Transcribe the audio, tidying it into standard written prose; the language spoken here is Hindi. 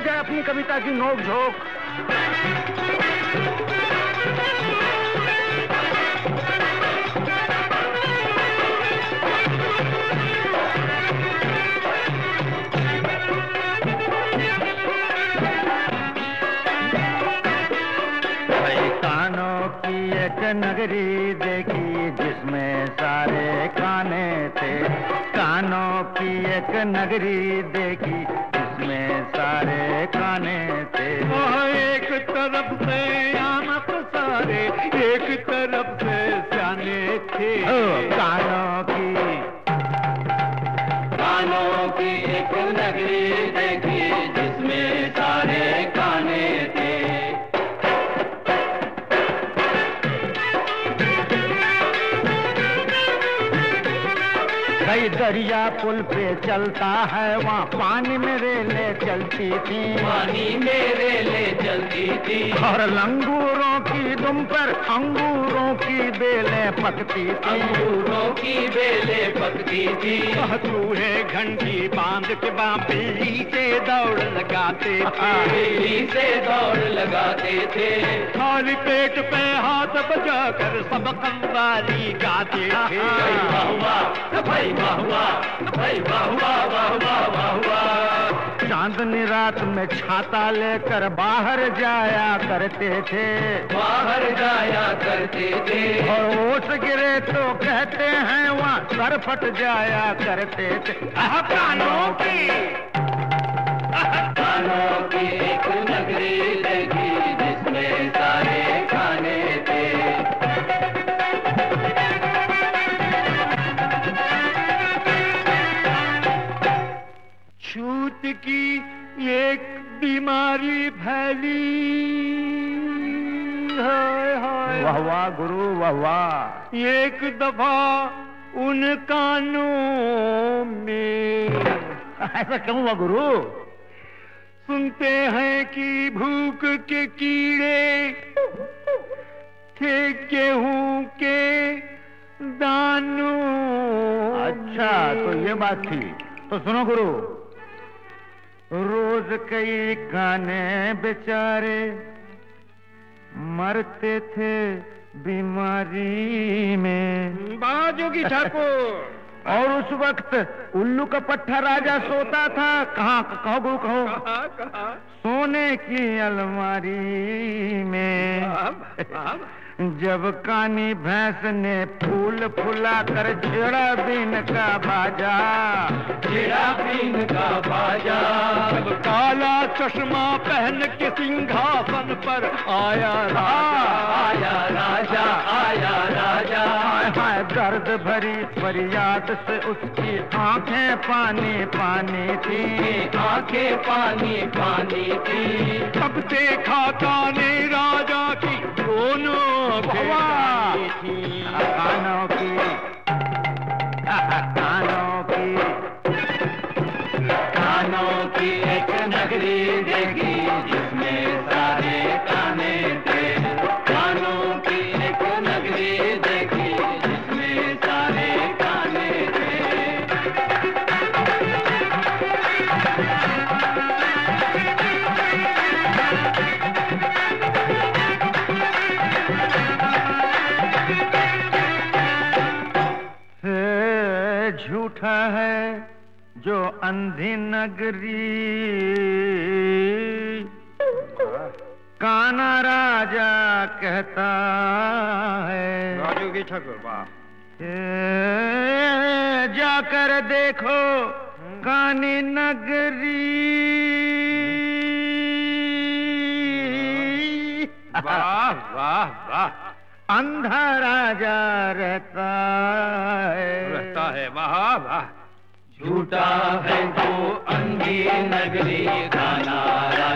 जाए अपनी कविता की नोक झोंक। एक नगरी देखी जिसमें सारे काने थे, कानों की एक नगरी देखी जिसमें सारे काने थे। एक तरफ से आमक सारे, एक तरफ से सियाने थे। कानों की एक नगरी देखी जिसमें सारे काने थे। कई दरिया पुल पे चलता है, वहाँ पानी में रेले चलती थी, पानी में रेले चलती थी। और लंगूरों की दुम पर अंगूरों की बेलें पकती थी, अंगूरों की बेलें पकती थी। चूहे घंटी बांध के बिल्ली से दौड़ लगाते थे, बिल्ली से दौड़ लगाते थे। खाली पेट पे हाथ बजा कर सब कव्वाली गाते थे। चांदनी रात में छाता लेकर बाहर जाया करते थे, बाहर जाया करते थे। और ओस गिरे तो कहते हैं वहाँ सर फट जाया करते थे। कानों की एक नगरी देखी जिसमें सारे खाने थे। छूत की एक बीमारी फैली, वाह वाह गुरु वाह वाह। एक दफा उन कानों में। ऐसा क्यों हुआ गुरु? सुनते हैं कि भूख के कीड़े थे गेहूं के दानों। अच्छा तो ये बात थी। तो सुनो गुरु, रोज कई काने बेचारे मरते थे बीमारी में। बाजोगी ठाकुर। और उस वक्त उल्लू का पट्टा राजा सोता था कहाँ? कहो गुरु कहो। कहाँ? सोने की अलमारी में। जब कानी भैंस ने फूल फुला कर छेड़ा बीन का बाजा, छेड़ा बीन का बाजा। जब काला चश्मा पहन के सिंहासन पर आया राजा, आया राजा। हाय दर्द भरी फरियाद से उसकी आंखें पानी पानी थी, आंखें पानी पानी थी। तब देखा काने राजा की दोनों कानों की एक नगरी देखी जिसमें सारे काने थे। कानों की एक नगरी देखी जिसमें सारे काने थे। झूठा है जो अंधी नगरी, काना राजा कहता है। राजू की ठाकुर वाह। जाकर देखो कानी नगरी। वाह वाह वाह। अंधा राजा रहता है। वाह वाह। झूठा है जो अंधी नगरी, काना